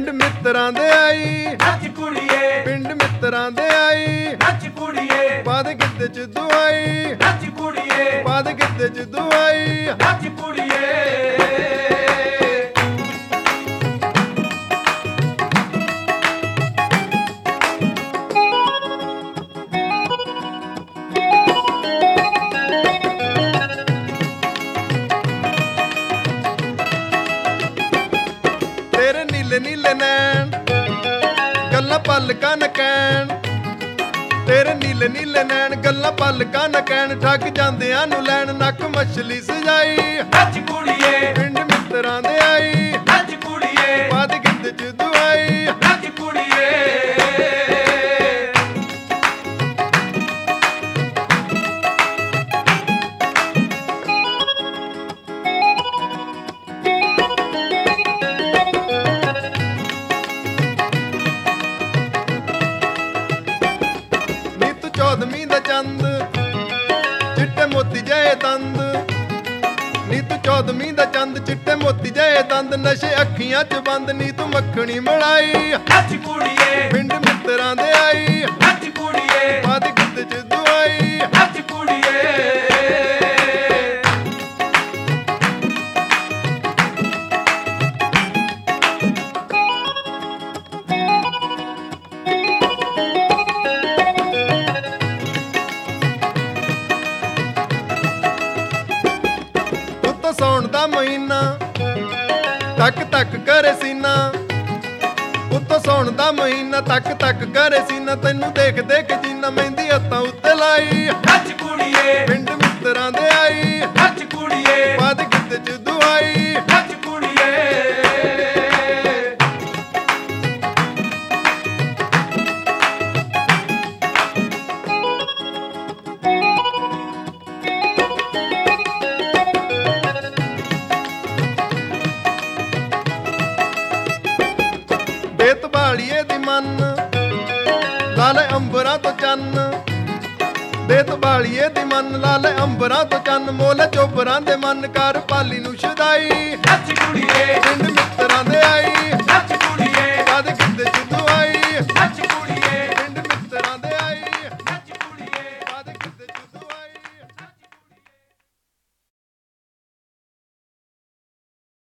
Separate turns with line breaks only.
ਪਿੰਡ ਮਿੱਤਰਾਂ ਦੇ ਆਈ
ਨੱਚ ਕੁੜੀਏ,
ਪਿੰਡ ਮਿੱਤਰਾਂ ਦੇ ਆਈ
ਨੱਚ ਕੁੜੀਏ,
ਬਾਦ ਗਿੱਧੇ ਚ ਦੁਆਈ
ਨੱਚ ਕੁੜੀਏ,
ਬਾਦ ਗਿੱਧੇ ਚ ਦੁਆਈ
ਨੱਚ ਕੁੜੀਏ।
ਤੇਰੇ ਨੀਲੇ ਨੀਲੇ ਨੈਣ ਗੱਲਾਂ ਪਲਕਾਂ ਨ ਕਹਿਣ ਤੇਰੇ ਨੀਲੇ ਨੀਲੇ ਨੈਣ ਗੱਲਾਂ ਪਲਕਾਂ ਨ ਕਹਿਣ ਠੱਗ ਜਾਂਦਿਆਂ ਨੂੰ ਲੈਣ ਨੱਕ ਮਛਲੀ ਸਜਾਈ
ਨੱਚ ਕੁੜੀਏ,
ਪਿੰਡ ਮਿੱਤਰਾਂ ਦੇ ਆਈ
ਨੱਚ ਕੁੜੀਏ,
ਬਾਦ ਗਿੱਧੇ ਚ ਦੁਆਈ
ਨੱਚ ਕੁੜੀਏ।
ਨੀ ਤੂੰ ਚੌਦਵੀਂ ਦਾ ਚੰਦ ਚਿੱਟੇ ਮੋਤੀ ਜਏ ਦੰਦ ਨੀ ਤੂੰ ਚੌਦਵੀਂ ਦਾ ਚੰਦ ਚਿੱਟੇ ਮੋਤੀ ਜਏ ਦੰਦ ਨਸ਼ੇ ਅੱਖੀਆਂ 'ਚ ਬੰਦ ਨੀ ਤੂੰ ਮੱਖਣੀ ਮਲਾਈ
ਨੱਚ ਕੁੜੀਏ,
ਪਿੰਡ ਮਿੱਤਰਾਂ ਦੇ ਆਈ
ਨੱਚ ਕੁੜੀਏ,
ਬਾਦ ਗਿੱਧੇ ਚ ਦੁਆਈ
ਨੱਚ ਕੁੜੀਏ।
ਉੱਤੋਂ ਸੌਣ ਦਾ ਮਹੀਨਾ ਤੱਕ ਤੱਕ ਕਰੇ ਸੀਨਾ ਉੱਤੋਂ ਸੌਣ ਦਾ ਮਹੀਨਾ ਤੱਕ ਤੱਕ ਕਰੇ ਸੀਨਾ ਤੈਨੂੰ ਦੇਖ ਦੇਖ ਜੀਨਾ ਮਹਿੰਦੀ ਹੱਥਾਂ ਉੱਤੇ ਲਾਈ
ਨੱਚ ਕੁੜੀਏ,
ਪਿੰਡ ਮਿੱਤਰਾਂ ਦੇ ਆਈ
ਨੱਚ ਕੁੜੀਏ,
ਬਾਦ ਗਿੱਧੇ ਚ ਦੁਆਈ
ਨੱਚ ਕੁੜੀਏ।
ਬੇਤਬਾਲੀਏ ਦੀ ਮਨ ਲਾਲੇ ਅੰਬਰਾਂ ਤੋਂ ਚੰਨ ਬੇਤਬਾਲੀਏ ਦੀ ਮਨ ਲਾਲੇ ਅੰਬਰਾਂ ਤੋਂ ਚੰਨ ਮੋਲੇ ਚੋਬਰਾਂ ਦੇ ਮਨ ਕਰ ਪਾਲੀ ਨੂੰ ਛਦਾਈ
ਨੱਚ ਕੁੜੀਏ,
ਪਿੰਡ ਮਿੱਤਰਾਂ ਦੇ ਆਈ